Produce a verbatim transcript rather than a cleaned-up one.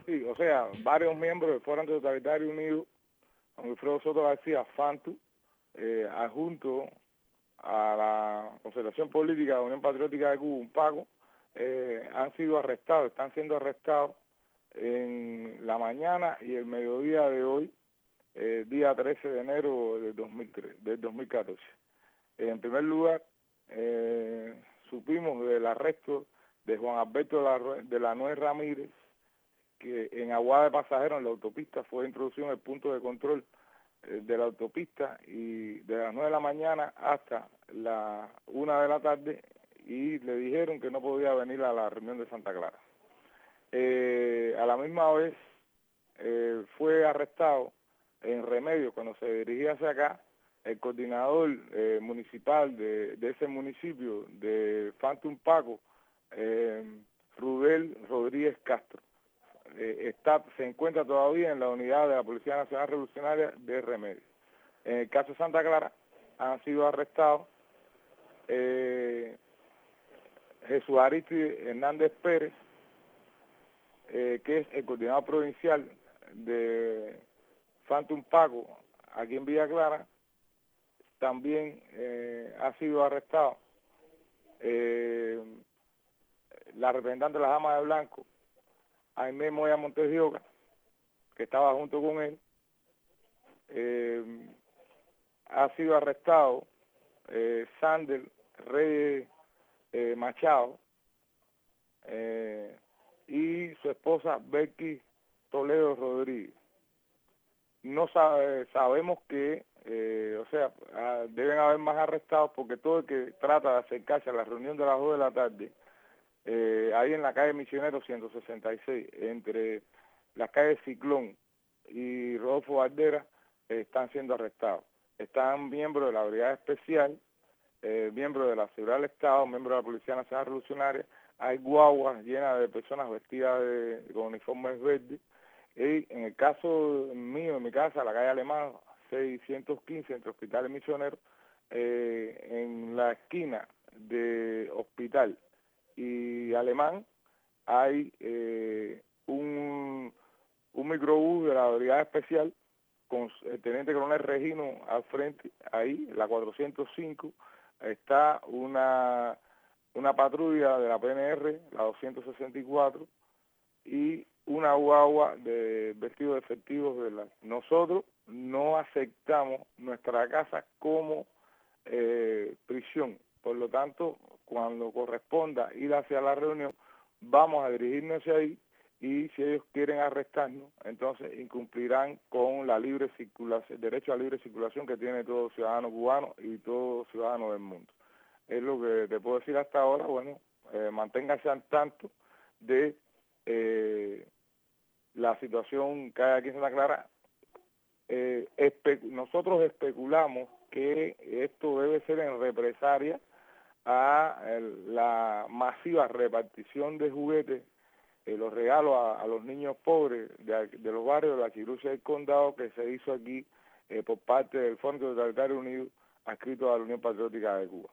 Sí, o sea, varios miembros del Foro Antitotalitario Unido, don Wilfredo Soto García, Fantu, eh, adjunto a la Concertación Política de Unión Patriótica de Cuba, UNPACO, eh, han sido arrestados, están siendo arrestados en la mañana y el mediodía de hoy, eh, día trece de enero del, dos mil tres, del dos mil catorce. En primer lugar, eh, supimos del arresto de Juan Alberto de la, de la Nuez Ramírez, que en Aguada de Pasajeros, en la autopista, fue introducido en el punto de control eh, de la autopista y de las nueve de la mañana hasta la una de la tarde, y le dijeron que no podía venir a la reunión de Santa Clara. Eh, a la misma vez eh, fue arrestado en Remedios, cuando se dirigía hacia acá, el coordinador eh, municipal de, de ese municipio, de Fantum Paco, eh, Rudel Rodríguez Castro. Eh, está, se encuentra todavía en la unidad de la Policía Nacional Revolucionaria de Remedios. En el caso de Santa Clara han sido arrestados eh, Jesús Aristide Hernández Pérez, eh, que es el coordinador provincial de Fantum Paco aquí en Villa Clara. También eh, ha sido arrestado eh, la representante de las Damas de Blanco, Aimé Moya Montes de Oca, que estaba junto con él. Eh, ha sido arrestado eh, Sander Reyes eh, Machado eh, y su esposa Becky Toledo Rodríguez. No sabe, sabemos que, eh, o sea, ah, deben haber más arrestados, porque todo el que trata de acercarse a la reunión de las dos de la tarde, eh, ahí en la calle Misionero ciento sesenta y seis, entre las calles Ciclón y Rodolfo Valdera, eh, están siendo arrestados. Están miembros de la Brigada Especial, eh, miembros de la Seguridad del Estado, miembros de la Policía Nacional Revolucionaria. Hay guaguas llenas de personas vestidas de, con uniformes verdes. Y en el caso mío, en mi casa, la calle Alemán, seiscientos quince, entre Hospital y Misionero, eh, en la esquina de Hospital y Alemán, hay eh, un, un microbús de la Brigada Especial con el teniente coronel Regino al frente. Ahí, la cuatrocientos cinco, está una, una patrulla de la P N R, la doscientos sesenta y cuatro, y una guagua de vestidos efectivos de la... Nosotros no aceptamos nuestra casa como eh, prisión. Por lo tanto, cuando corresponda ir hacia la reunión, vamos a dirigirnos hacia ahí, y si ellos quieren arrestarnos, entonces incumplirán con la libre circulación, el derecho a libre circulación que tiene todo ciudadano cubano y todo ciudadano del mundo. Es lo que te puedo decir hasta ahora. Bueno, eh, manténganse al tanto de eh, la situación que hay aquí en Santa Clara. Eh, espe nosotros especulamos que esto debe ser en represalia a el, la masiva repartición de juguetes, eh, los regalos a, a los niños pobres de, de los barrios de la Quirucia del Condado, que se hizo aquí eh, por parte del Fondo Totalitario Unido, adscrito a la Unión Patriótica de Cuba.